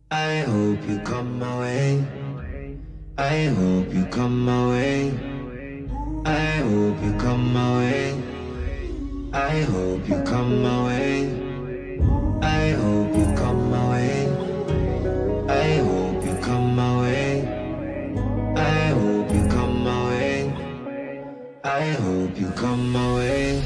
I hope you come my way. I hope you come my way. I hope you come my way. I hope you come my way. I hope you come my way. I hope you come my way. I hope you come my way. I hope you come my way.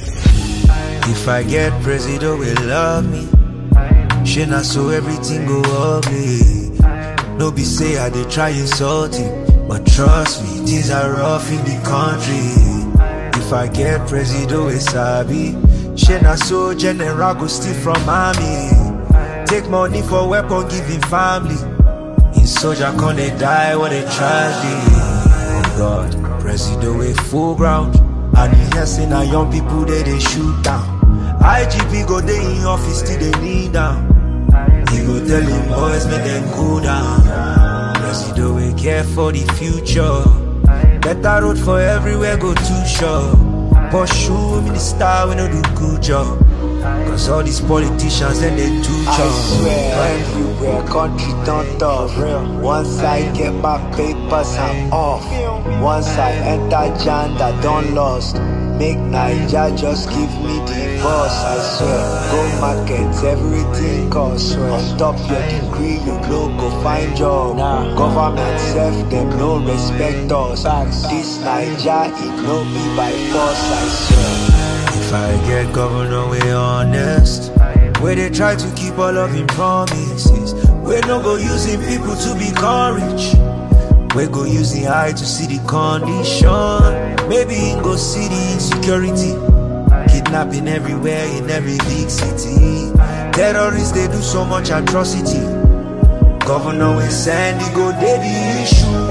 If I get president will love me, she not so everything go ugly. No be say I dey try insulting, but trust me, things are rough in the country. If I get president with sabi, she not so general go steal from army. Take money for weapon giving family. In soldier can they die when they tragedy. Oh God, president with full ground, and he hear say na young people they shoot down. IGP go dey in office till they kneel down. He go tell him boys make them cool down. President we care for the future. Better road for everywhere go too short. Pursue minister we no do good job. Cause all these politicians and they too I chop. swear everywhere country done tough. Once I get my papers I'm off. Once I enter Janda done lost. Make Naija just give me the boss. I swear go market everything cost. On top your degree you no go find job. Government self them no respect us. This Naija it no be by force. I swear. If I get governor we honest, where they try to keep all of him promises, we no go using people to become rich. We go using eye to see the condition. Maybe he go see the insecurity. Kidnapping everywhere in every big city. Terrorists they do so much atrocity. Governor we send he go dey the issue.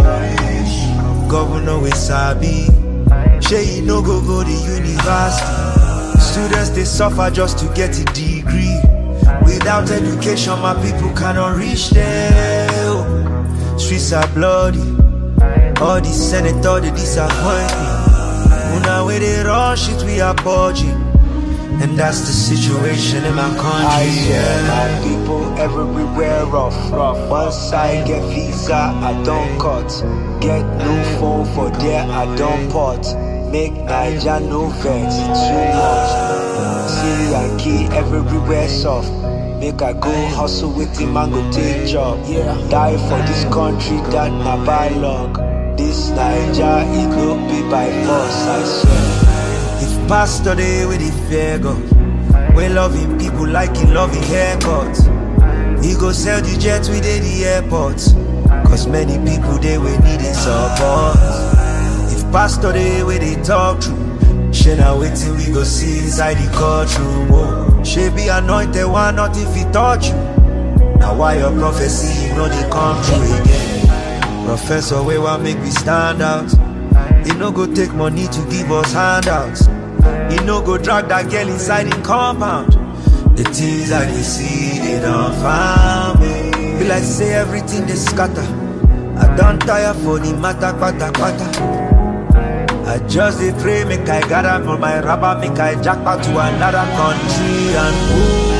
Governor we sabi, shey he no go the university. Students they suffer just to get a degree. Without education my people cannot reach them. Streets are bloody. All the senators they disappoint me. Una where they rush it we are purging. And that's the situation in my country. I swear my people everywhere rough. Once I get visa I don't cut. Get new phone for there I don't pot. Make Naija no vex too much. See Yankee everywhere soft. Make I go hustle with him and go take job. Die for this country that na by luck. This Naija it no be by force. I swear. If pastor they with the fear God, we loving people like in loving haircuts. He go sell the jet with the airports. Cause many people they will need it support. If pastor they with they talk true, she not waiting we go see inside the courtroom. Oh. She be anointed one not if he touch you. Now why your prophecy you know they come true again. Professor we want make me stand out. He no go take money to give us handouts. He no go drag that girl inside the compound. The things that they see they don't find me. Be like say everything they scatter. I don't tire for the matter pata pata. I just dey pray make I gather for my rubber, make I jackpot to another country and move.